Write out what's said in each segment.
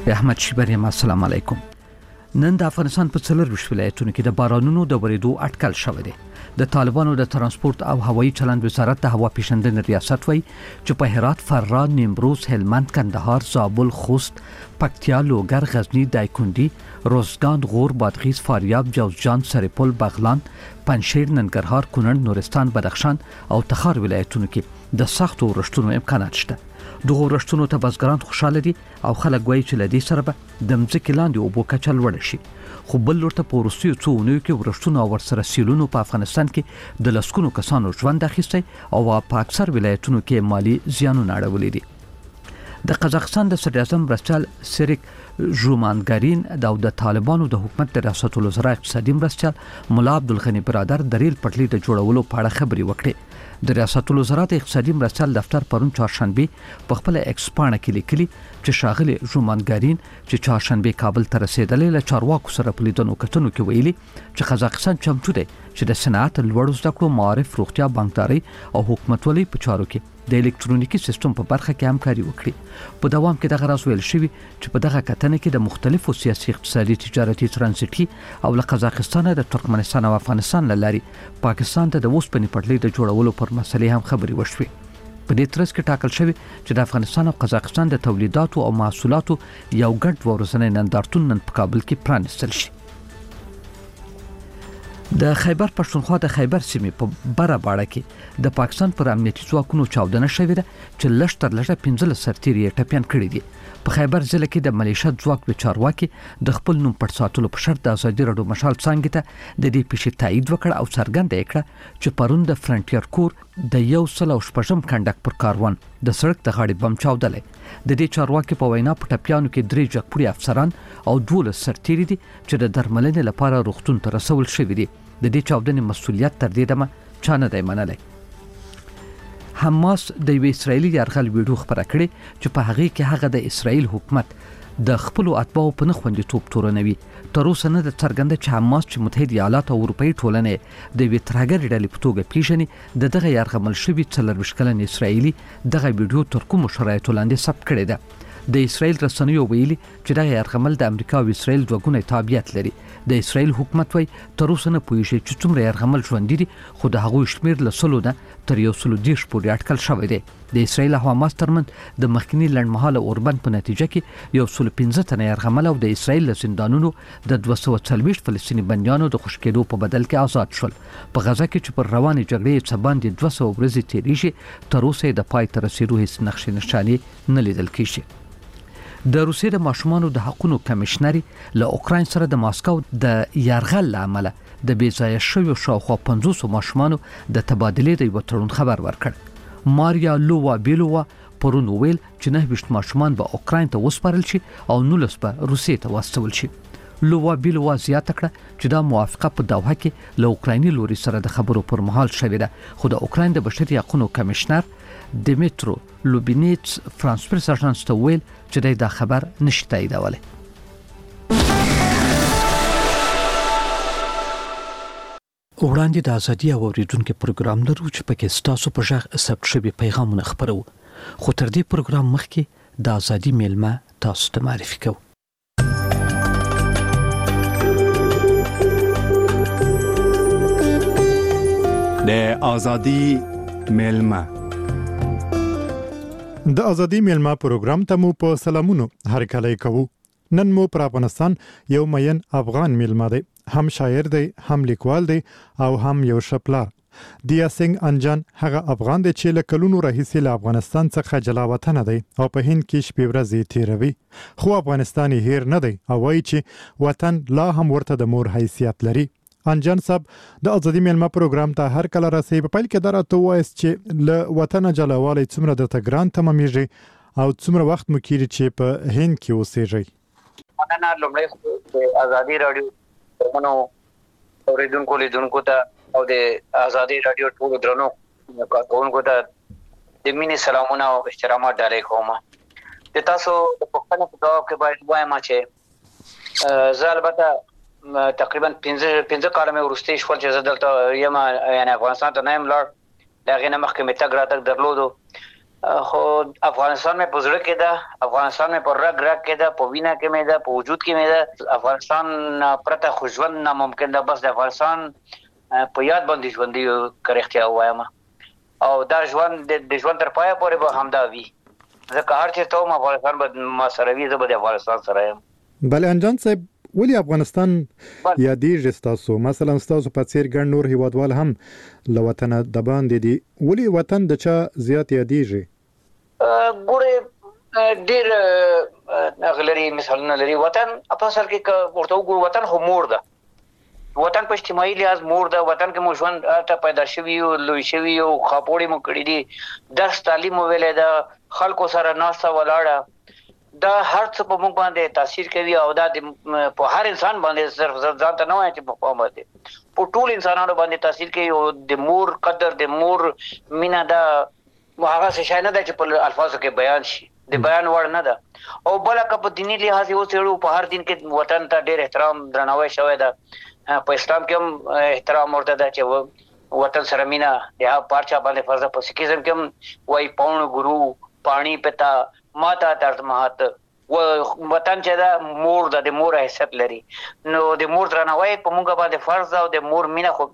احمد شیبریم. السلام علیکم. نن د افغانستان په 24 ولایتونو کې د بارانونو د ورېدو اټکل شوی دی. د طالبانو د ترانسپورت او هوایي چلند وزارت د هوا پیژندنې ریاست وایي چې په هرات، فراه، نیمروز، هلمند، کندهار، زابل، خوست، پکتیا، لوګر، غزنی، دایکنډي، روزګان، غور، بادغیس، فاریاب، جوزجان، سرپل، بغلان، پنجشیر، ننګرهار، کونړ، نورستان، بدخشان او تخار ولایتونو کې د سختو ورښتونو امکانات شته. دغه ورښتونو ته بزګران خوشاله دي او خلک وایي چې لدې سره به د مځکې لاندې اوبو کچه لوړه شي. خو بل ورته په وروستیو څو اونیو کې ورښتونو او ورسره سیلونو په افغانستان کې د لسګونو کسانو ژوند اخیستی او په اکثر ولایتونو کې مالی زیانونه اړولي دي. د قزاقستان د صدر اعظم مرستیال سیریک ژومانګارین د طالبانو د حکومت د ریاست الوزرا اقتصادي مرستیال ملا عبدالغنی برادر د ریل پټلۍ د جوړولو په اړه خبرې وکړې. د ریاست الوزرا د اقتصادي مرستیال دفتر پرون چهارشنبه په خپل ایکس پاڼه کې لیکلي چې ښاغلي ژومانګارین چې چهارشنبه کابل ته رسیدلې له چارواکو سره په لیدنو کتنو کې ویلي چې قزاقستان چمتو دی چې د صنعت، لوړو زده کړو، معارف، روغتیا، بانکداري او حکومتولۍ په چارو کې د الکترونیکي سیستم په برخه کې همکاري وکړي. په دوام کې دغه راز ویل شوی چې په دغه کتنه کې د مختلفو سیاسي، اقتصادي، تجارتي، ترانزیتي او له قزاقستان د ترکمنستان او افغانستان لارې پاکستان ته د اوسپنې پټلۍ د جوړولو پر مسلې هم خبرې وشوي. په دې ترڅ کې ټاکل شوی چې د افغانستان او قزاقستان د تولیداتو او محصولاتو یو ګډ ورځنی نندارتون نن په کابل کې پرانیستل شي. د خیبر پښتونخوا د خیبر سیمې په بره باړه کې د پاکستان پر امنیتي ځواکونو چاودنه شوې ده چې لږ تر لږه 15 سرتیري ټپيان کړي دي. په خیبر ضلع کې د ملیشیا ځواک د چارواکي د خپل نوم پټ ساتلو په شرط د ازادي راډیو مشال څنګه ته د دې پیښې تایید وکړ او څرګنده کړه چې پرون د فرنټیر کور د 116 کنډک پر کاروان د سړک د غاړې بم چاودلې. د دې چارواکي په وینا په ټپيانو کې 3 جګپوري افسران او 12 سرتیري دي چې د درملنې لپاره روغتون ته رسول شوي دي. د دې چاودنې مسؤلیت تر دې دمه چا نه دی منلی. حماس د یو اسرایلی یرغل ویډیو خبره کړې چې په هغه کې هغه د اسرایل حکومت د خپل اتباعو په نخوندې توپ تورنوي. تر اوسه نه د څرګنده چې حماس چې متحده ایالات او اروپאי ټولنې د وی ترګر ډلې په توګه پیژني د دغه یرغمل شوی 40 کلن اسرایلی دغه ویډیو تر کوم شرایطو لاندې ثبت کړی ده. د اسرایل رسنیو ویلي چې دغه یرغمل د امریکا او اسرایل دوه ګونی تابعیت لري. د اسرایل حکومت وایي تر اوسه نه پوهیږي چې څومره یرغمل ژوندي دي، خو د هغوی شمیر له 100 نه تر 110 پورې اټکل شوی دی. د اسرایل او حماس ترمنځ د مخکنی لړمحاله اوربند په نتیجه کې 115 تنه یرغمل او د اسرایل له زندانونو د 240 فلسطینی بندیانو د خوش کېدو په بدل کې آزاد شول. په غزا کې چې پر روانې جګړې څه باندې 200 ورځې تیریږي، تر اوسه د پای ته رسیدو هیڅ نقشې نښانې نه لیدل کیږي. د روسیې د ماشومانو د حقوقو کمشنري له اوکراین سره د ماسکو د یرغل عمله د بیځایه شویو شاوخوا 500 ماشومانو د تبادلې د یو تړون خبر ورکړ. ماریا لووا بیلووا پرون ویل چې 9 ماشومان به اوکراین ته وسپارل شي او 19 به روسیې ته واستول شي. لووا بیلووا زیاته کړه چې دا موافقه په دوحه کې له اوکرایني لوري سره د خبرو پر مهال شوې ده، خو د اوکراین د بشري حقوقو کمشنر دیمیترو لوبینیټس فرانس پریس اژانس ته ویل چې دا خبر نشي تاییدولی. وړاندې د ازادي او اوریدونکو پروګرام لرو چې پکې ستاسو په ژغ ثبت شوی پیغامونه خبرو، خو تر دې پروګرام مخکې د ازادي میلمه تاسو ته معرفي کوو. د ازادي میلمه د ازادي میلمه پروګرام ته مو په سلامونو هرکلی کوو. نن مو پر افغانستان یو مین افغان میلمه دی، هم شاعر دی، هم لیکوال دی او هم یو شپلار. دیا سنگ انجان هغه افغان دی چې له کلونو راهیسې له افغانستان څخه جلا وطن دی او په هند کې شپې ورځې تیروي، خو افغانستان هیر نه دی او وایي چې وطن لا هم ورته د مور حیثیت لري. انجان صاحب د ازادي میلمه پروګرام ته هر کله راسي. په پیل کې درته وایس چې له وطن جلاوالی څومره د ګران تمامېږي او څومره وخت مو کېږي چې په هند کې اوسېږئ؟ مننه. لومړی د ازادي راډیو منو اوریدونکو لیدونکو ته او د ازادي راډیو ټولو درنو کارکونکو ته د مینې سلامونه او احترامات ډالۍ کوم. د تاسو د پوښتنې په ځواب کې باید وایم چې زه البته تقریبا 15 کال مې ورسته شول چې زه دلته یم، یعنی افغانستان ته نه یم لاړ. د هغې نه مخکې مې تګ راتګ درلودو. خو افغانستان مې په زړه کې ده، افغانستان مې په رګ رګ کې ده، په وینا کې مې ده، په وجود کې مې ده. افغانستان پرته خو ژوند ناممکن ده. بس د افغانستان په یاد باندې ژوندي کرختیا وایم او دا ژوند د ژوند تر پایه پورې به همدا وي. ځکه هر چیرته وم افغانستان به ما سره وي، زه به د افغانستان سره یم. بله انجان صاحب، ولی افغانستان یادېږي ستاسو؟ مثلا ستاسو په څیر ګڼ نور هیوادوال هم له وطنه د باندې دي، ولی وطن د چا زیات یادېږي؟ ګوره ډېر غلري مثالونه لري. وطن په اصل کې ورته وګورو، وطن خو مور ده. وطن په اجتماعي لحاظ مور ده. وطن کې مو ژوند ته پیدا شوي او لوی شوي او خاپوړې مو کړي دي، درس تعلیم مو ویلې ده، خلکو سره ناسته ولاړه، دا هر څه په موږ باندې تاثیر کوي او دا په هر انسان باندې صرف ځان ته نه وایي چې په قوم باندې په ټول انسانانو باندې تاثیر کوي. او د مور قدر، د مور مینا دا هغه څه شای نه ده چې په الفاظو کې بیان شي، د بیان وړ نه ده. او بل که په دینی لحاظ یو څېړو، په هر دین کې وطن ته ډېر احترام درناوی شوی ده. په اسلام کې هم احترام ورته ده چې وطن سره مینا یا پارچا باندې فرض. په سکیزم کې هم وای پاون ګورو پانی پتا ماتا ترت مهات و وطن چې دا مور ده، د مور حیثیت لري. نو د مور درناوی په موږ باندې فرض ده او د مور مینا خو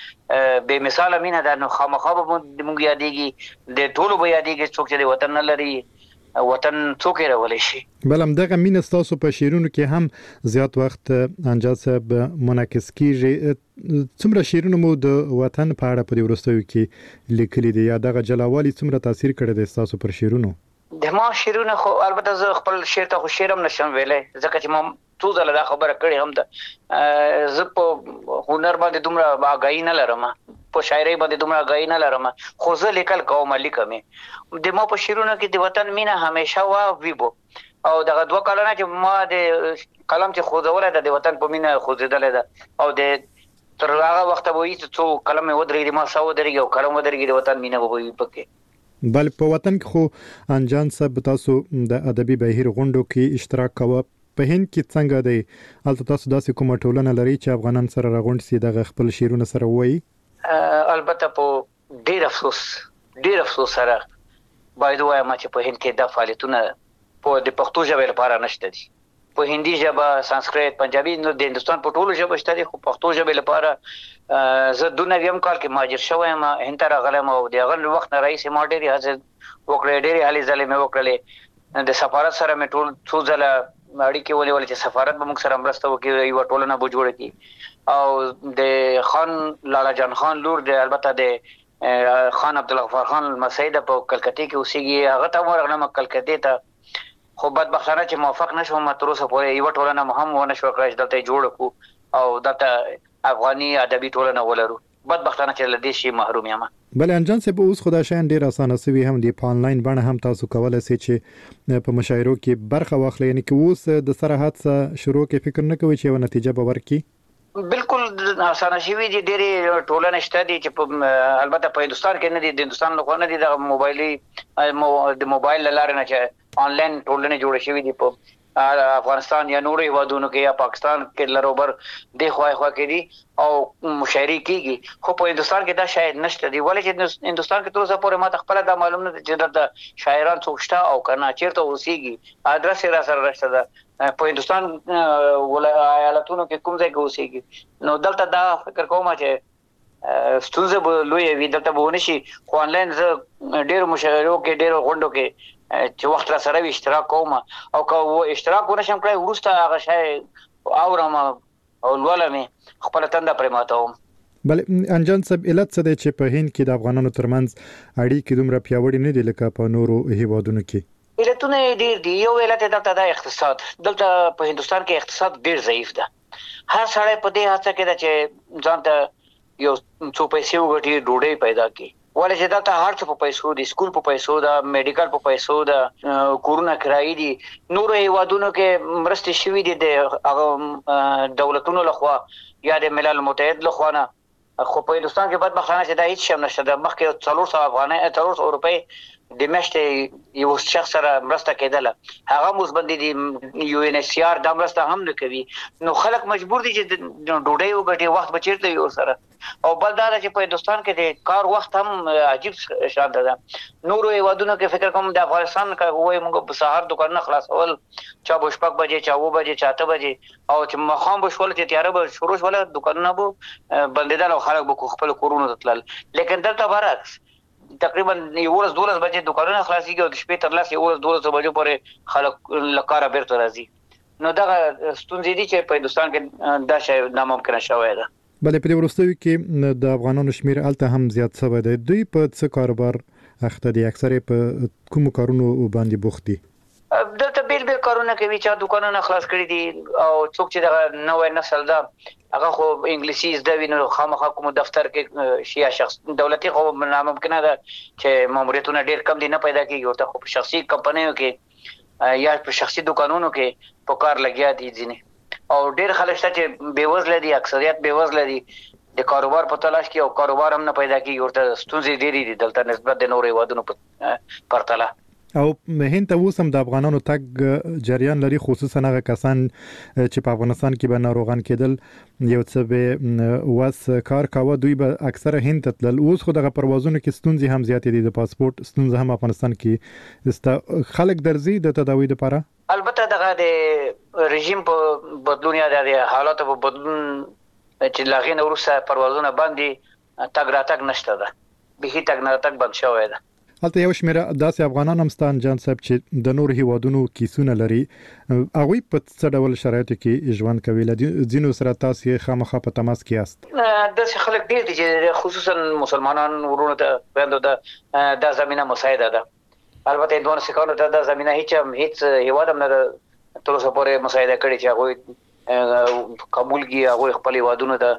به مثال مینا ده. نو خامخا به موږ یادېږي، د ټولو به یادېږي څوک چې د وطن نه لري، وطن څوک یې راولی شي. بل همدغه مینه ستاسو په شعرونو کې هم زیات وخت انجاد صاحب منعکس کیږي. څومره شعرونه مو د وطن په اړه په دې وروستیو کې لیکلي دي، یا دغه جلاوالي څومره تاثیر کړی دی ستاسو پر شعرونو؟ د ما شعرونه خو البته زه خپل شعر ته خو شعر هم نشم ویلی، ځکه چې ما څو ځله دا خبره کړې هم ده. زه په هنر باندې دومره آګاهي نه لرم، په شاعرۍ باندې دومره آګاهي نه لرم، خو زه لیکل کوم، لیکم. د ما په شعرونو کې د وطن مینه همیشه وا ویبو. او دغه 2 کلونه چې ما د قلم چې خوځولی ده، د وطن په مینه خوځېدلی ده. او د تر هغه وخته به وي چې څو قلم مې ودرېږي، ما ساه ودرېږي او قلم ودرېږي، د وطن مینه به وي پکې. بل په وطن کې خو انجان صاحب تاسو د ادبي بهیر غونډو کې اشتراک کوه. په هند کې څنګه دی؟ هلته تاسو داسې کومه ټولنه لري چې افغانان سره راغونډ سي، دغه خپل شعرونه سره وایي؟ البته په ډېر افسوس سره باید وایم چې په هند کې دا فعالیتونه په د پښتو ژبې لپاره نشته دي. په هندي ژبه، سانسکریت، پنجابي، نو د هندستان په ټولو ژبو شته دي، خو پښتو ژبې لپاره زه 92 کال کې مهاجر شوی یم، هند ته راغلم. او د هغه وخت نه راهیسې ما ډېرې هڅې وکړې، ډېرې هلې ځلې مې وکړلې. د سفارت سره مې ټول څو ځله اړیکې ونیولې چې سفارت به موږ سره مرسته وکړي، یوه ټولنه به جوړه کړي. او د خان لالا جان خان لور، د البته د خان عبدالغفار خان لمسی ده، په کلکتې کې اوسېږي، هغه ته ورغلم کلکتې ته. خو بدبختانه چې موفق نشوم، تر اوسه پورې یوه ټولنه هم ونه شوه کړای چې دلته یې جوړه کړو او دلته افغاني ادبي ټولنه ولرو. بدبختانه چې له دې شي محروم یم. بله انجان صاحب، اوس خو دا شیان ډېر اسانه سوي هم دي، په آنلاین بڼه هم تاسو کولی سئ چې په مشاعرو کې برخه واخلئ. یعنې که اوس د سره حادثه شروع کې فکر نه کوئ چې یوه نتیجه به ورکړي؟ بالکل اسانه شوي دي، ډېرې ټولنې شته دي چې البته په هندوستان کې نه دي، د هندوستان لخوا نه دي، د موبایل له لارې نه چې آنلاین ټولنې جوړې شوي دي. په افغانستان یا نورو هیوادونو کې یا پاکستان کې لروبر د خوا کې دي او مشاعرې کېږي، خو په هندوستان کې دا شاید نشته دي. ولې چې هندوستان کې تر اوسه پورې ما ته خپله دا معلوم نه ده چې دلته شاعران څوک شته او که نه، چېرته اوسېږي، ادرس یې را سره نشته ده. په هندوستان ایالتونو کې کوم ځای کې اوسېږي. نو دلته دا فکر کوم چې ستونزه به لویه وي، دلته به ونه شي. خو آنلاین زه ډېرو مشاعرو کې، ډېرو غونډو کې چې وخت را سره وي اشتراک کوم، او که اشتراک ونه شم کړی وروسته هغه شی اورم او لولم، خپله تنده پرې ماتوم. بله انجان صاحب، علت څه دی چې په هند کې د افغانانو ترمنځ اړیکې دومره پیاوړې نه دي لکه په نورو هیوادونو کې؟ علتونه یې ډېر دي. یو علت یې دلته دا اقتصاد، دلته په هندوستان کې اقتصاد ډېر ضعیف ده. هر سړی په دې هڅه کې ده چې ځان ته یو څو پیسې وګټي، ډوډۍ پیدا کړي. ولې چې دلته هر څه په پیسو دي، سکول په پیسو ده، میډیکل په پیسو ده، کورونه کرایي دي. نورو هیوادونو کې مرستې شوي دي د هغه دولتونو لخوا یا د ملل متحد لخوا نه، خو په هندوستان کې بدبختانه چې دا هیڅ شی نشته ده. مخکې 400 روپۍ د میاشتې یو شخص سره مرسته کېدله هغه مزبندي دي یو ان ایچ سی آر دا مرسته هم نه کوي نو خلک مجبور دي چې ډوډۍ وګټي وخت بچیرته یو سره او بل دا چې په هندستان کې د کار وخت هم عجیب شان ده نورو هیوادونو کې فکر کوم د افغانستان کې وای موږ په سهار دکان خلاصول چا بشپک بجې چا و بجې چاته بجې او چې مخام بشول چې تیار به شروع ولا دکانونه بو بندیدل او خلک به خپل کورونو تلل لیکن دلته برعکس تقریبا 12 بجې دکانونه خلاصيږي او د شپې تر لاسه 12 بجو پورې خلک لکاره بیرته راځي نو دا ستونزې دي چې په هندستان کې دا شی ناممکن شوی ده بلې په ورستوي کې د افغانانو شمیر الته هم زیات شوی دی دوی په څه کاروبار اخته دي اکثره په کوم کارونو باندې بوخت دي دلته بیل کارونه کوي چې دکانونه خلاص کړی دي او څوک چې دا نوې نسل ده هغه خو انګلیسي زده ویني خامخا کوم دفتر کې شي شخص دولتي خو ناممکن ده چې ماموریتونه ډیر کم دي نه پیدا کیږي او ته خو په شخصي کمپنیو کې یا په شخصي دکانونو کې په کار لګیا دي ځینې او ډیر خلک چې بیوزله دي اکثریت بیوزله دي د کاروبار په تلاش کې او کاروبار هم نه پیدا کیږي ورته ستونزې ډېرې دي دلته نسبت د نورو هیوادونو په پرتله او هند ته اوس هم د افغانانو تګ جریان لري خصوصا هغه کسان چې په افغانستان کې به ناروغان کېدل یو څه به واس کار کاوه دوی به اکثره هند ته تلل اوس خو دغه پروازونو کې ستونزې هم زیاتې دي د پاسپورت ستونزې هم افغانستان کې خلک درځي د تداوی لپاره البته دغه د رژیم په بدلون یا د حالاتو په بدلون چې لاغین وروسته پروازونه باندې تګ راتګ نشته ده به تګ راتګ بند شوی ده البته یو شمېر داسې افغانان هم ستان جان صاحب چې د نور هیوادونو کیسونه لري هغه په څه ډول شرایطو کې ژوند کوي لدینو سره تاسو خامخا په تماس کې یاست د خلک ډیر دي چې خصوصا مسلمانان ورونو ته ویندو د زمينه مساعده ده البته دوه سکانو ته د زمينه هیڅ هیواد هم نه تر اوسه پورې مساعده کړي چې هغه قبول کی هغه خپل هیوادونو ته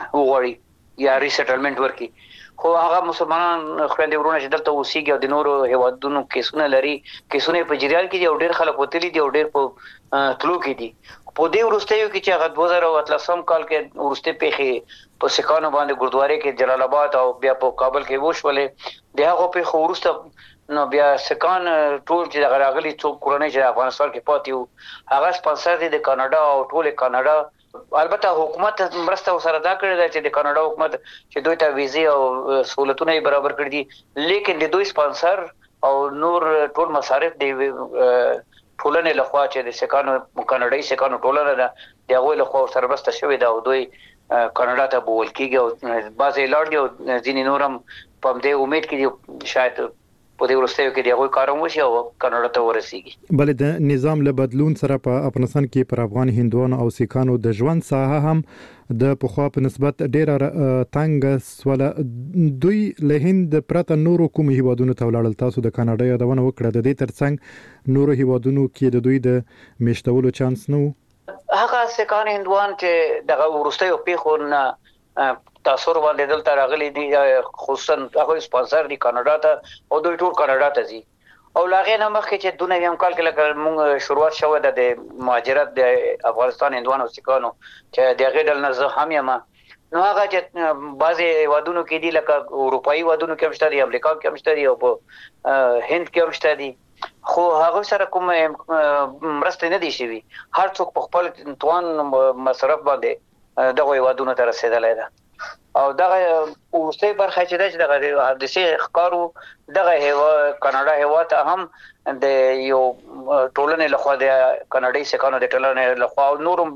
وغوړي یا ریسټلمنت ورکي خو هغه مسلمانان خويندې ورونه چې دلته اوسېږي او د نورو هیوادونو کیسونه لري کیسونه په جریان کې دي او ډېر خلک وتلي دي او ډېر په تلو کې دي په دې ورستیو کې چې هغه 2013 کال کې ورسته پیخي په سکانو باندې ګردواري کې جلال آباد او بیا په کابل کې وشولې د هغه په خورسته نو بیا سکان ټول چې غراغلي څوک کورنۍ چې افغانستان کې پاتې وو هغه سپانسر دي د کاناډا او ټول کاناډا البته حکومت مرسته سره دا کړی دی چې د کاناډا حکومت چې دوی ته ویزه او سہولتونه برابر کړی دي لیکن د دوی سپانسر او نور ټول مصارف دی ټولنې لخوا چې د سکانو کاناډایي سکانو ټولنه ده دغه لخوا سره مرسته شوې ده او دوی کاناډا ته بول کېږي او بعضې لاړ دي او ځینې نور هم په دې امید کې دي شاید په دې ورستیو کې دی کارم وشي او کاناډا ته ورسیږي بل د نظام له بدلون سره په افغانستان کې پر افغان هندوانو او سیکانو د ژوند ساحه هم د پخوا په نسبت ډیره تنګ سوله دوی له هند پرته نورو کوم هیوادونو ته ولاړل تاسو د کاناډا یادونه وکړه د دې ترڅنګ نورو هیوادونو کې د دوی د میشتولو چانس نه هغه سیکان هندوان چې دغه ورستیو پیښونه تاسو ور باندې دلته راغلي دي خصوصا هغه سپانسر دي کاناډا ته او دوی ټول کاناډا ته ځي او لاغې نه مخکې چې دونه یم کال کې لکه موږ شروعات شوه د مهاجرت د افغانستان هندوانو سیکانو چې دغه ډول نه زه هم یم نو هغه چې بعضي هیوادونو کې دي لکه اروپאי هیوادونو کې هم شته دي امریکا کې هم شته دي او په هند کې هم شته دي خو هغه سره کوم مرسته نه دي شوی هر څوک په خپل توان مصرف باندې دغه هیوادونو ته رسیدلای ده او دغه اوسې برخه چې دغه حادثه ښکارو دغه کاناډا هیواد هم د یو ټولنې لخوا د کاناډي سکانو د ټولنې لخوا نورم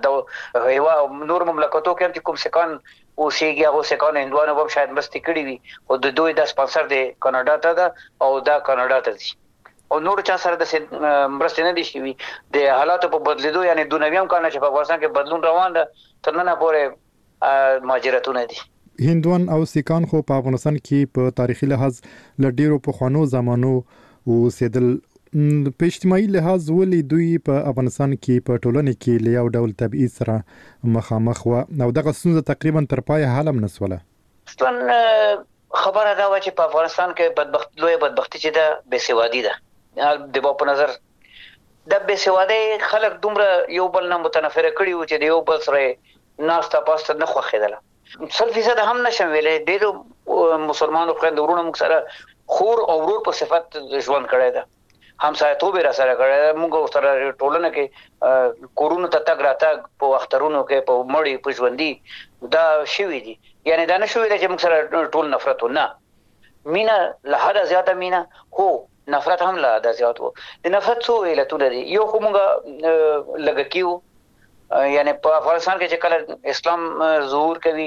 د هیواد نور مملکتو کې چې کوم سکان اوسېږي هغه سکان هندوانو هم شاید مستي کړی وي او د دوی د سپانسر د کاناډا ته ده او دا کاناډا ته ځي او نور چا سره د مرسته نه دي شوی د حالاتو په بدلیدو یعنی د نویم کال چې په افغانستان کې بدلون روان ده تر نن پورې مهاجرتونه دي هندوان او سیکان خو په افغانستان کې په تاریخي لحاظ لډیرو په خوانو زمانو او سیدل په اجتماعي لحاظ ولې دوی په افغانستان کې په ټولنه کې له یو ډول تبعیض سره مخامخ و او دغه ستونزه تقریبا تر پای حل هم نسوله اصلا خبره دا و چې په افغانستان کې لوی بدبختی چې ده بېسوادي ده د په نظر د بېسوادي خلک دومره یو بل نه متنفره کړي و چې د یو بل سره ناستا پاسته نه خوخیدله 100% هم نشم ویلې ډېر مسلمانانو خويند ورونه موږ سره خور او ورور په صفت ژوند کړی دا همسایه توبه را سره کړی موږ سره ټولنه کې کورونو ته تګ راتګ په اخترونو کې په مړی په ژوندۍ دا شوی دي یعنی دا نه شوی چې موږ سره ټول نفرت ونه مینا له حد زیاته مینا هو نفرت هم له حد زیات وو د نفرت څو علتونه دي یو خو موږ لګکیو یعنی په افغانستان کې چې کله اسلام ظهور کوي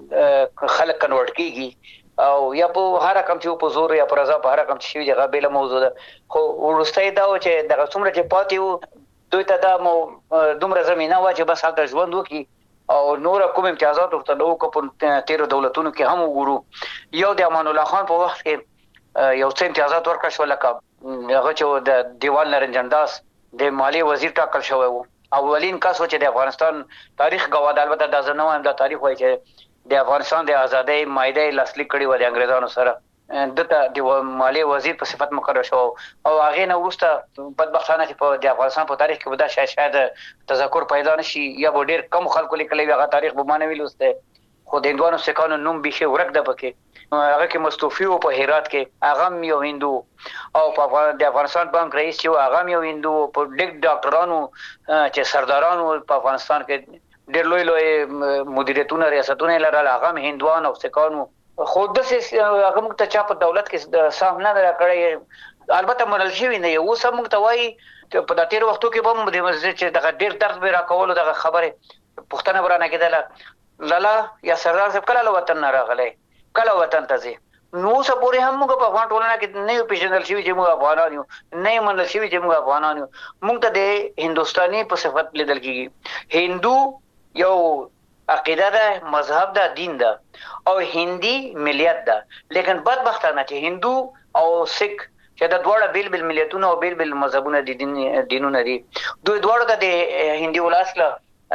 خلک کنورټ کیږي او یا په هر رقم چې په زور یا په رضا په هر رقم چې وی دغه بیل موضوع ده خو ورسته دا و چې دغه څومره چې پاتې دوی ته دا دومره زمينه وا چې بس هغه ژوند وکي او نور کوم امتیازات ورته نو کو په 13 دولتونو کې هم وګورو یو د امان الله خان په وخت کې یو څه امتیازات ورکړ شو لکه هغه چې د دیوال نرنجنداس د مالی وزیر ټاکل شوی وو اولین کس و چې د افغانستان تاریخ گواه د البته د زنو هم د تاریخ وایي چې د افغانستان د ازادۍ مایده لاسلیک کړي و د انګريزانو سره دته د مالی وزیر په صفت مقرر شو او هغه نو وروسته بدبختانه چې په د افغانستان په تاریخ کې ودا شاید تذکر پیدا نشي یا به ډیر کم خلکو لیکلي هغه تاریخ به مانوي لسته خو د هندوانو سکانو نوم به ورک د پکې هغه کې مستوفی او په هرات کې هغه یو هندو او په د افغانستان بانک رئیس چې هغه یو هندو په ډیک ډاکټرانو چې سردارانو په افغانستان کې ډېر لوی مدیریتونه ریاستونه لرل هغه هندوان او سکانو خو د هغه موږ ته چا په دولت کې سهم نه راکړی البته منل شوی نه یو سم موږ ته وایي چې په داتیر وختو کې به د مسجد چې دغه ډېر درد به راکول دغه خبره پښتنه برانه کېدله لالا یا سردار صاحب کله وطن نه راغلی کله وطن ته ځي نو سپوري هم موږ په افغان ټولنه کې نه پیژندل شوی چې موږ افغانان یو نه منل شوی چې موږ افغانان یو موږ ته د هندستاني په صفت لیدل کیږي هندو یو عقیده ده مذهب ده دین ده او هندي ملیت ده لیکن بدبختانه چې هندو او سکھ چې د دوړه بیل ملیتونه او بیل مذهبونه دي دینونه دي دوی دوړه د هندي ولاسله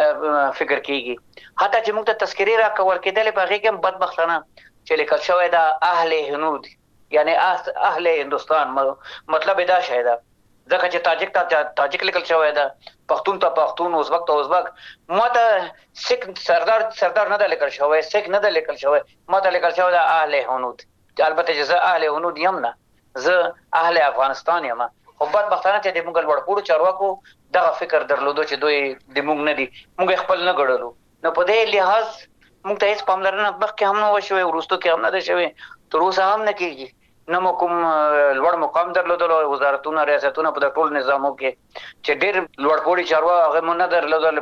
فکر کیږي حتی چې موږ ته تذکری را کول کېدل په هغه کې بدبختانه چې لیکل شوی دا اهل هنود یعنی اهل هندستان مطلب دا شاید ځکه چې تاجک ته تاجک لیکل شوی دا پښتون ته پښتون ازبک ته ازبک ماته سکھ سردار نه لیکل شوی سکھ نه لیکل شوی ماته لیکل شوی دا اهل هنود البته چې زه اهل هنود یم نه زه اهل افغانستان یم خو بدبختانه چې د موږ لوړپوړو چارواکو دغه فکر درلودو چې دوی د موږ نه دي موږ خپل نه ګړلو نو په دې لحاظ موږ ته هیڅ پاملرنه مخکې هم نه وشوي ورستو کې هم نه ده شوی تر اوسه هم نه کیږي نو کوم لوړ مقام درلودل وزارتونه ریاستونه په ټول نظامو کې چې ډېر لوړپوړي چارواکي هغه مونږ نه درلودل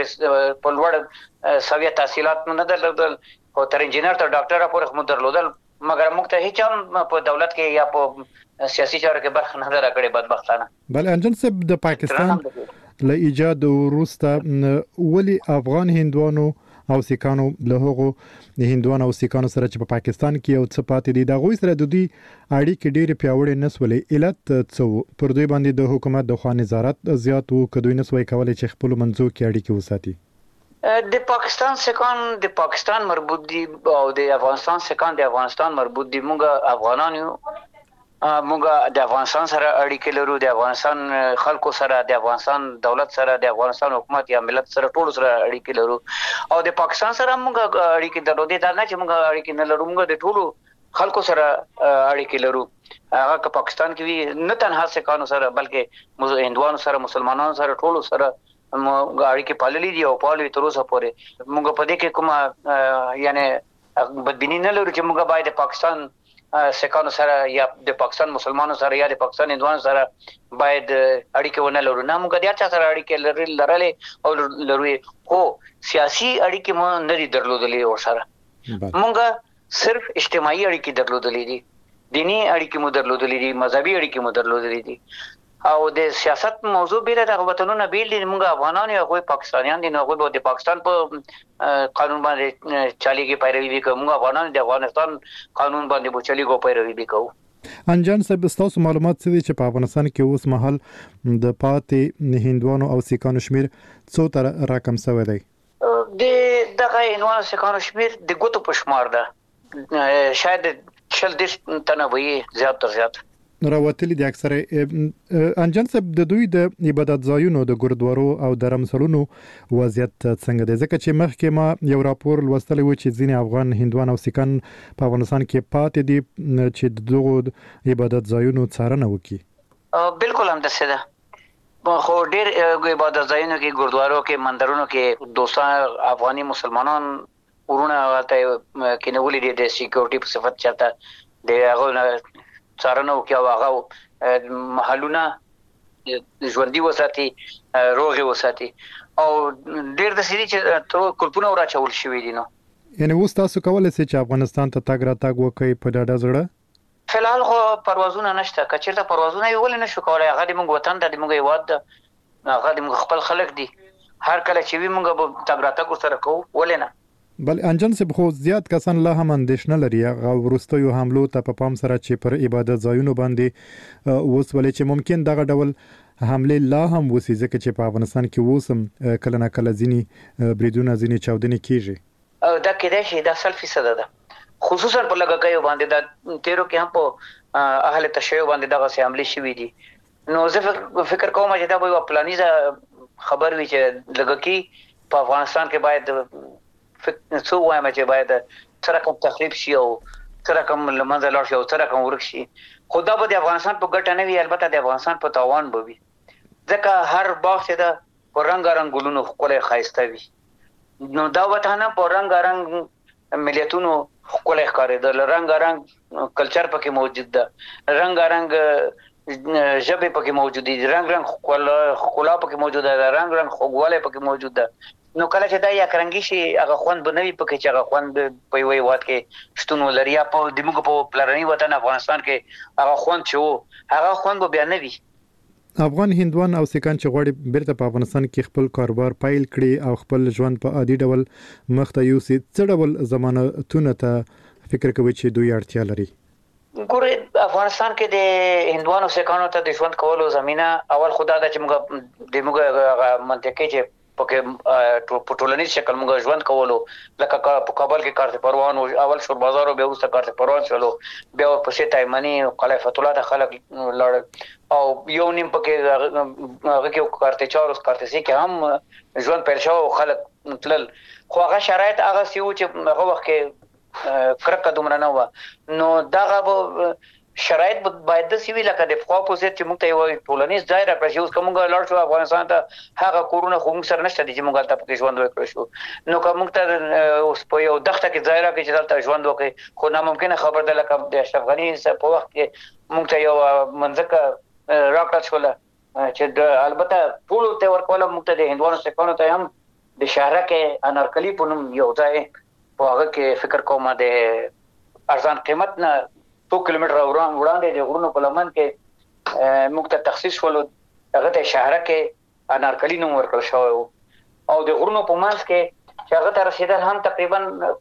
په لوړ سویه تحصیلات نه درلودل او تر انجینر ته ډاکټر پورې مونږ درلودل مګر موږ ته هیڅ هم په دولت کې یا په سیاسي چارو کې برخه نه درکړې بدبختانه بل انجن صاحب د پاکستان له ایجاد وروسته ولی افغان هندوانو او سیکانو له هغو د هندوانو او سیکانو سره چې په پاکستان کې یو څه پاتې دي د غوي سره د دوی اړیکې ډېر پیاوړې نسولې علت څه پر دوی باندې د حکومت د خوا نظارت زیات وو کدوې نسوي کولای چې خپل منځو کې اړیکې وساتي د پاکستان سکان د پاکستان مربوط دي او د افغانستان سکان د افغانستان مربوط دي موږ افغانان یو موږ د افغانستان سره اړیکې لرو د افغانستان خلکو سره د افغانستان دولت سره د افغانستان حکومت یا ملت سره ټول سره اړیکې لرو او د پاکستان سره موږ اړیکې درلودې دا نه چې موږ اړیکې نه لرو موږ د ټولو خلکو سره اړیکې لرو هغه که پاکستان کې وي نه تنها سکانو سره بلکې هندوانو سره مسلمانانو سره ټول سره موږ اړیکې پاللې دي او پالې تر اوسه پورې موږ په دې کې کومه یعنی بدبینی نه لرو چې موږ باید د پاکستان سکانو سره یا د پاکستان مسلمانانو سره یا د پاکستان هندوانو سره باید اړیکې ونه لرو نه موږ د هر چا سره اړیکې لرلې او لرو خو سیاسي اړیکې مو نه دي درلودلې او سره موږ صرف اجتماعي اړیکې درلودلې دي دینی اړیکې مو درلودلې دي مذهبي اړیکې مو درلودلې دي او د سیاست موضوع بیره د وطنونو بیل دي موږ افغانان یو غوي پاکستانیان دي نو غوي د پاکستان په قانون باندې چاليږي پیروي کوي موږ افغانان د افغانستان قانون باندې په چاليګو پیروي کوو انجان صاحب تاسو معلومات څه دي چې په افغانستان کې اوس مهال د پاتې هندوانو او سیکانو شمیر څو تر راکم شوی دی د دغه هندوانو سیکانو شمیر د ګوتو په شمار ده شاید 40 تنه وي زیات تر زیات راوتلي د اکثره انجن صاحب د دوی د عبادت ځایونو د ګردوارو او درمسلونو وضعیت څنګه دی ځکه چې مخکې ما یو راپور لوستلی و چې ځینې افغان هندوان او سیکان په افغانستان کې پاتې دي چې دغه عبادت ځایونو څارنه وکړي بالکل هم دسه ده خو ډیر عبادت ځایونو کې ګردوارو کې مندرونو کې دوستان افغاني مسلمانان ورونه ته کې نه ولې د سکیورټي په صفت چاته د هغه څارنه وکي او هغه محلونه ژوندۍ وساتي روغي وساتي او ډیر د سړي چې تر کلپونه راچول شوی دي نو یعنی اوس تاسو کولای شئ چې افغانستان ته تاګ را تاګ وکړي په ډاډه زړه فلحال خو پروازونه نشته کچېرته پروازونه یې ول نه شو کولای هغه د موږ وطن د موږ هیواد هغه د موږ خپل خلک دي هر کله چې وي موږ به تاګ را تاګ سره کوو ولې نه بل انجن صاحب خو زیات کسان لا هم اندېښنه لري او وروستیو حملو ته په پام سره چې پر عبادت ځایونو باندې اوس ولې چې ممکن دغه ډول حمله لا هم وسی ځکه چې په افغانستان کې وسم کله نه کله ځینی بریدونه ځینی چاودنې کیږي دا کېدای شي دا 100% ده خصوصا په لګکایو باندې دا تیرو کې هم په اهل تشیع باندې دغه سي حمله شوې دي نو زه فکر کوم چې دا به پلانیزه خبر وي چې لګکی په افغانستان کې باید څو وایم چې باید سره کوم تخریب شي او سره کوم لمنځه لاړ شي او سره کوم ورک شي خدا به د افغانستان په ګټه نه وي البته د افغانستان په تاوان به وي ځکه هر باغ چې دا رنگارنګ ګلونو خپل خایسته وي نو دا وطن په رنگارنګ ملیتونو خپل ښکارېدل رنگارنګ کلچر پکې موجود ده رنگارنګ ژبه پکې موجود دي رنگ خلا پکې موجود ده رنگ خوګواله پکې موجود ده نو کله چې دا یا کرنګي شي هغه خوند بنوي پکې چې هغه خوند په وی وات کې شتون ولري په د موږ په پلرني وطن افغانستان کې هغه خوند چې هغه خوند به نه وي افغان هندوان او سیکان چې غواړي بیرته په افغانستان کې خپل کاروبار پایل کړي او خپل ژوند په عادي ډول مخته یوسي څه ډول ضمانتونه ته فکر کوي چې دوی اړتیا لري ګوره افغانستان کې د هندوانو سیکانو ته د ژوند کولو زمينه اول خدا د چې موږ د موږ منطقه چې په ټولنیز شکل موږ ژوند کولو لکه په کابل کې کارته پروان او اول شور بازار او بیا اوس کارته پروان شلو بیا په سي تایمنی خلیفۃ الله د خلک لړ او یو نیم پکې هغه کې کارته چارس کارته سي کې هم ژوند پیل شو خلک تلل خو هغه شرایط هغه سيو چې هغه وخت کې کرکه دومره نه و نو دغه شرایط باید د سیوی لکه د فقو په څیر چې موږ ته یو ټولنیز ځای راکړي اوس کومه لړ شو افغانستان ته هغه کورونه خو موږ سره نشته چې موږ ته په ژوند وکړو شو نو کوم ته اوس په یو دغه کې ځای راکړي چې دلته ژوند وکړي خو ناممکن خبر ده لکه د اشرف غنی په وخت کې موږ ته یو منځکه راکړل شو چې البته ټول ته ورکول موږ ته د هندوانو سکانو ته هم د شهر کې انارکلی په نوم یو ځای په هغه کې فکر کوم د ارزان قیمت نه 2 کیلومتر وړاندې د غرونو په لمن کې موږ ته تخصیص ولو هغه ته شهر کې انارکلی نوم ورکړل شو او د غرونو په منځ کې چې هغه ته رسیدل هم تقریبا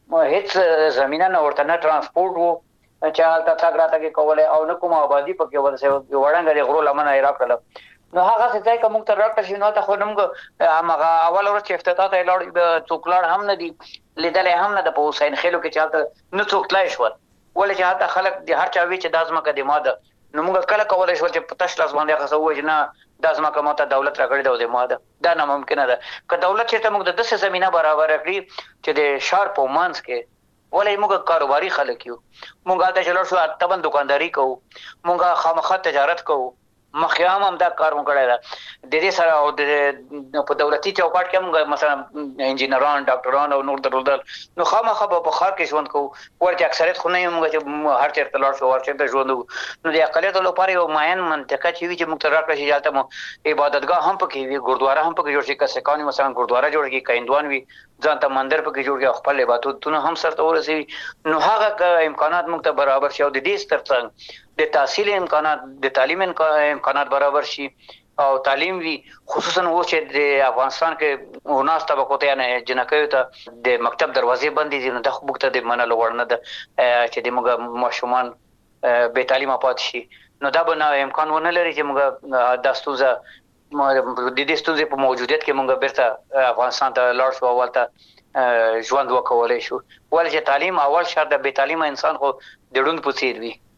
هیڅ زمينه نه ورته نه ترانسپورت وو چې حالت تاګ راته کې کوله او نه کوم آبادی پکې ورسې وړاندې د غرو لمن یې راکړل نو هغه څه ځای کوم تر راکړل شي نو ته خو موږ هغه اول ورځ چې افتتاح ته لاړ د څوکلار هم نه دي لیدل هم نه د په حسین خېلو کې چاته نه څوک تلای شو ولې چې هغه خلک د هر چا وی چې د ازمکه د ماده نو موږ کله کولای شو چې پتاش لاس باندې هغه سوې چې نه د ازمکه ماته دولت راغړي د ماده دا نه ممکن ده که دولت چې موږ د 10 زمينه برابر کړی چې د شهر په مانس کې ولې موږ کاروباري خلک یو موږ ته چلو شو اتبن دکانداری کوو موږ خامخا تجارت کوو مخیام هم دا کار وکړای دا د دې سره او په دولتي چوکاټ کې موږ مثلا انجینران ډاکټران او نور درول نو خامخا په خار کې ژوند کوو ورته اکثریت خو نه موږ چې هر چیرته لاړ شو ورته ژوند نو د اقلیت لپاره یو معین منطقه چې وي چې موږ راکړی شي جاته مو عبادتګاه هم پکې وي ګردواره هم پکې جوړ شي که سکانی مثلا ګردواره جوړ کی کیندوان وي ځان ته مندر پکې جوړ کی خپل عبادتونه هم سره ورسي نو هغه امکانات موږ ته برابر شي او د دې سترڅنګ د تحصیل امکانات د تعلیم امکانات برابر شي او تعلیم وی خصوصا و چې د افغانستان کې وناس طبقو ته نه جنکیو ته د مکتب دروازې بندې دي نو د خپل د منلو ورنه ده چې د موږ ماشومان به تعلیم پات شي نو دا به امکان ونه لري چې موږ د ستوزه د دې ستوزه په موجودیت کې موږ بیرته افغانستان ته لاړ شو اولته ژوند وکولای شو ولې چې تعلیم اول شرط د به تعلیم انسان خو د ډوند پوسیر وي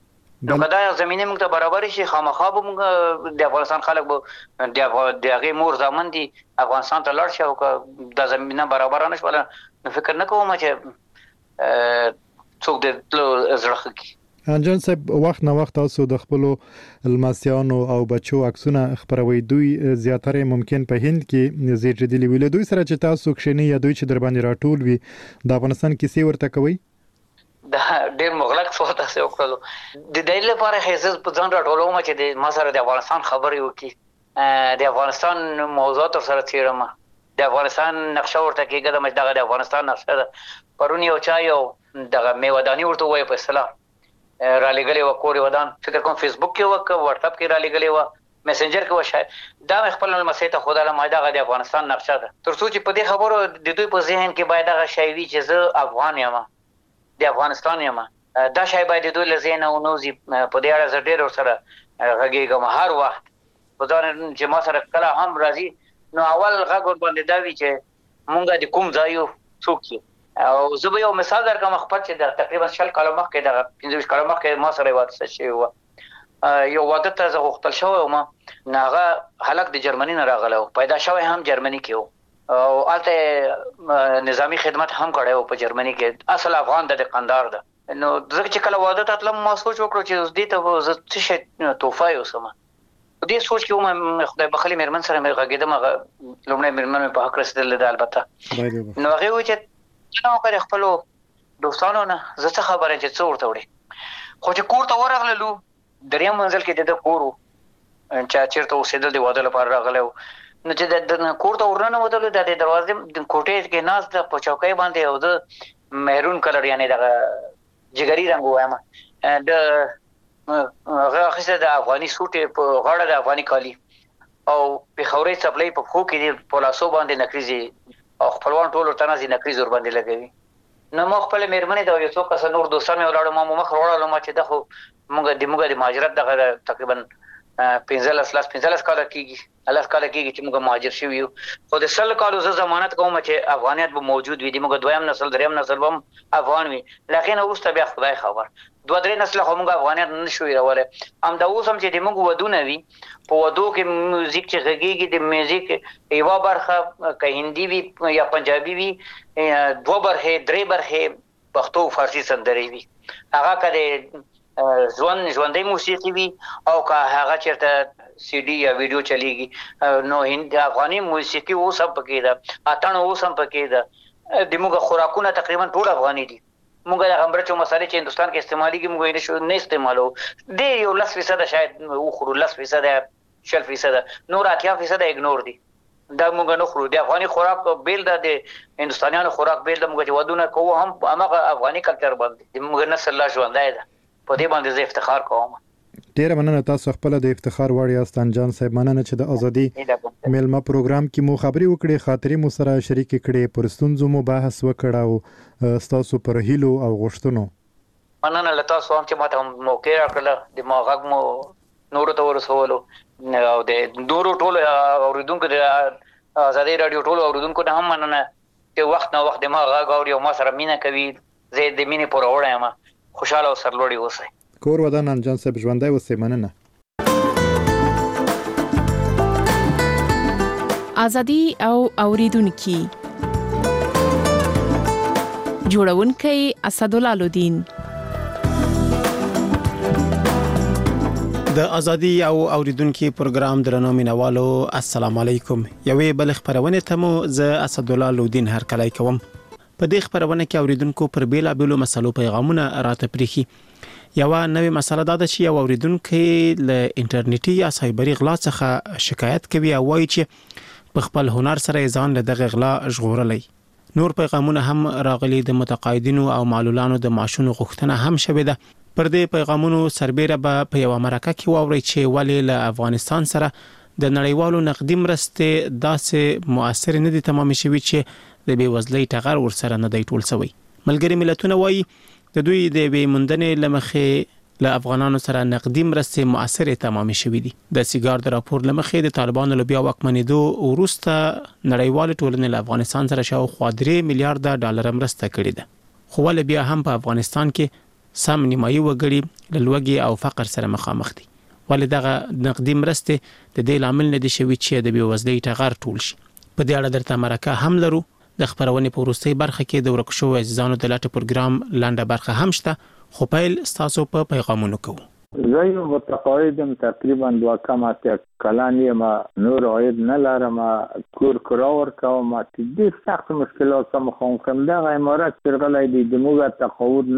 نو کدا زمينه موږ ته برابر شي خامخا به موږ د افغانستان خلک به د هغه مور ځامن دي افغانستان ته لړ شي او د زمينه برابر نه شول نو فکر نه کوم چې څوک د زړه کې انجان صاحب وخت نه وخت تاسو د خپل الماسیانو او بچو عکسونه خبروي دوی زیاتره ممکن په هند کې زیاتېدلی ویل دوی سره چې تاسو کښینی یا دوی چې در باندې راټول وي د افغانستان کیسې ورته کوي دا ډېر مغلق سوال تاسو وکړلو د دې لپاره هیڅ په ځان راټولوم چې د ما سره د افغانستان خبرې وکړي د افغانستان موضوعات سره تیرم د افغانستان نقشه ورته کېږي د مجدغه د افغانستان نقشه ده پرونی او چا یو دغه میوادانی ورته وای په اصطلاح را لګلې و کور ودان فکر کوم فیسبوک کې وک واتس اپ کې را لګلې و میسنجر کې و شاید دا خپل مسیته خدای له مجدغه د افغانستان نقشه ده ترڅو چې په دې خبرو د دوی په ذهن کې باید هغه شی وي چې زه افغان یم د افغانستان یم دا شی باید دوی له ذهن او نوزي په دې اړه زه ډېر سره غږیږم هر وخت په ځان چې ما سره کله هم راځي نو اول غږ ور باندې دا وی چې مونږه د کوم ځای یو څوک او زه به یو مثال درکوم خپل چې د تقریبا 40 کال مخکې د 15 کال مخکې ما سره واده شوی و یو واده ته زه غوښتل شوی و ما ناغه هلک د جرمني نه راغلی و پیدا شوی هم جرمني کې و او البته نظامی خدمت هم کړی و په جرمني کې اصل افغان د قندار ده نو ځکه چې کله واده ته تلم ما سوچ وکړو چې دې ته زه څه شي توفه یوسم دې سوچ کې ما خدای بخلي مېرمن سره مې غږیدم لومړی مېرمن په حق رسیدل ده البته نو هغه و چې نو کړ خپل دوستانو نه زه څه خبره چې څو ورته وړي خو چې کور ته ورغللو دریم منزل کې د کورو چې چیرته اوسېدل دی واده لپاره راغلو نو چې د کور ته ورننه ودل د دروازې د کوټې کې ناز د پچوکۍ باندې او د مهرون کلر یعنی د جګری رنگ وایم د هغه خسته د افغاني سوټ په غاړه د افغاني کالی او په خوري چپلې په خو کې په لاسو باندې نکریزي او خپلوان ټول تنازي نکریز ور باندې لګوي نو مخ خپل مېرمنې دا یو څو کس نور دوستان مې ولاړو ما مخ وړاله ما چې دغه موږ د مهاجرت دغه تقریبا 15 کال کېږي الله کال کېږي چې موږ مهاجر شوی یو خو د سل کالو زه ضمانت کوم چې افغانیت به موجود وي د موږ دویم نسل دریم نسل هم افغان وي لکه نو اوس ته بیا خدای خبر دوه درې نسل هم موږ افغانیت نشوي راوړل هم دا اوس هم چې د موږ ودونه وي په ودو کې موزیک چې غږیږي د میوزیک یو برخه که هندي وي یا پنجابي وي دوه برخه درې برخه پښتو فارسی سندري وي هغه کله ژوندۍ موسیقي وي او که هغه چیرته سی ډي یا ویډیو چلیږي نو هند افغاني موسیقي اوس هم پکې ده اتڼ اوس هم پکې ده د موږ خوراکونه تقریبا ټول افغاني دي موږ د غمبرچو مسالې چې هندستان کې استعماليږي موږ یې نه استعمالو د یو 10% شاید خورو 10% 40% نور 80% اګنور دي دا موږ نه خورو د افغاني خوراک بیل ده د هندستانيانو خوراک بیل ده موږ چې ودونه کوو هم هغه افغاني کلچر باندې موږ نسل لا ژوندای ده په دې باندې زه افتخار کوم ډیره مننه تاسو خپل د افتخار وړ یاست انجان صاحب مننه چې د ازادي میلمه پروګرام کې مو خبري وکړې خاطرې مو سره شریک کړې پر ستونزو مو بحث وکړاو تاسو پر هیلو او غوښتنو مننه له تاسو هم چې ماته موقع راکړه د ما غږ مو نور ته ورسولو او د نورو ټولو اوریدونکو د ازادي رادیو ټولو اوریدونکو ته هم مننه چې وخت نه وخت ما غږ اوري او ما سره مینه کوي زه د مینې پر وړایم خوشاله او سرلوړي اوسئ کور ودان انجان صاحب ژوندۍ اوسئ مننه ازادي او اوریدونکو جوړونکي اسدالله لودین د ازادي او اوریدونکو پروګرام درنو مینوالو السلام علیکم یوې بل خبرونه ته مو ز اسدالله لودین هر کله کوم په دې خبرونه کې اوریدونکو پر بیلا بیلو مسلو پیغامونه راته پریخي یو نوې مسله دا ده چې یو اوریدونکو له انټرنیټي یا سایبري غلا څخه شکایت کوي او وایي چې په خپل هنر سره ځان له دغه غلا ژغورلې نور پیغامونه هم راغلي د متقاعدینو او معلولانو د معاشونو غوښتنه هم شوې ده پر دې پیغامونو سربېره به په یو مرکه کې واوري چې ولې له افغانستان سره د نړیوالو نقدي مرستې داسې مؤثر نه دي تمام شوي چې د بیوزلۍ ټغر ورسره نه دی ټول شوی ملګری ملتونه وایي د دوی د بیموندنې لمخې له افغانانو سره نقدي مرستې مؤثر تمام شوي دي د سیګار د راپور لمخې د طالبانو له بیا واکمنېدو وروسته نړیوال ټولنې له افغانستان سره شاوخوا $3 میلیارډ مرسته کړې ده خو ول بیا هم په افغانستان کې سم نیمایي وګړي له لوږې او فقر سره مخامخ دي. ولې دغه نقدي مرستې د دې لامل نه دي شوي چې د بېوزلۍ ټغر ټول شي. په دې اړه درته مرکه هم لرو. د خبرونې په وروستۍ برخه کې د ورک شوو عزیزانو د لټه پروګرام لنډه برخه هم شته، خو پیل ستاسو په پیغامونو کوو. زه یو متقاعدم، تقریبا 2 کلن یم، نور عاید نه لرم، کور کرا ورکوم، ډېر سخت مشکلات سره مخامخ یم. دغه امارت چې غلی دی د موږ تقاعد